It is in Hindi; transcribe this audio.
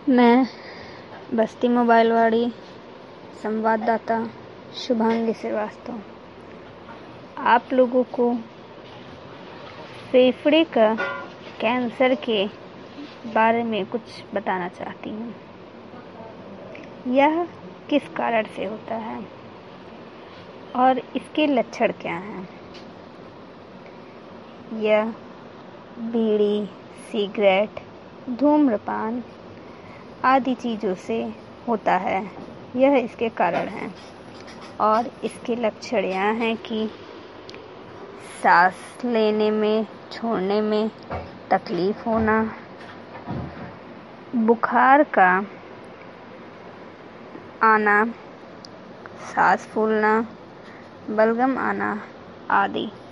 मैं बस्ती मोबाइलवाड़ी संवाददाता शुभांगी श्रीवास्तव आप लोगों को फेफड़े का कैंसर के बारे में कुछ बताना चाहती हूँ। यह किस कारण से होता है और इसके लक्षण क्या हैं। यह बीड़ी, सिगरेट, धूम्रपान आदि चीज़ों से होता है। यह इसके कारण हैं और इसके लक्षण यह हैं कि सांस लेने में, छोड़ने में तकलीफ होना, बुखार का आना, सांस फूलना, बलगम आना आदि।